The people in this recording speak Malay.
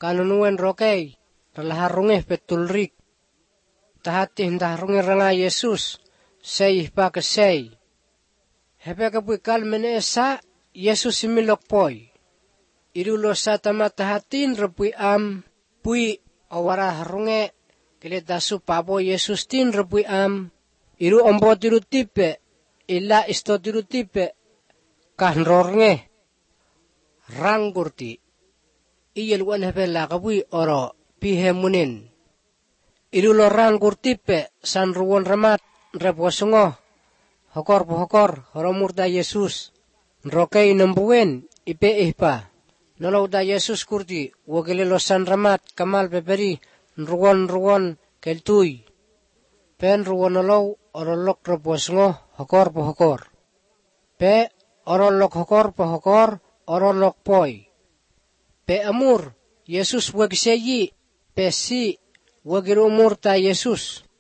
kanunuen rokei, ralaharungeh petulrik. Tahati hindaharungeh ranga Yesus, sei pa kesei. Hepe kapui kalmene esa, Yesus imilok poi. Irulo sa tamatahatin repui pui awara harunge kilitasu pabo Yesus tin repui iru ombo tiru tipe illa isto tiru tipe kahnrornge rangkurti iyel wan hebela kapui oro pihe munin irulo rangkurtipe sanruwon ramat reposungo hokor horomurda Yesus rokei nembuen ipe ihpa nolou da Yesus kurti wogelelosan ramat kamal peperi ruwon keltui pen ruwon nolou orolok reposungo hokor pe orolok hokor orolok poi pe amur Yesus wagseyi pe si wagir umur ta Yesus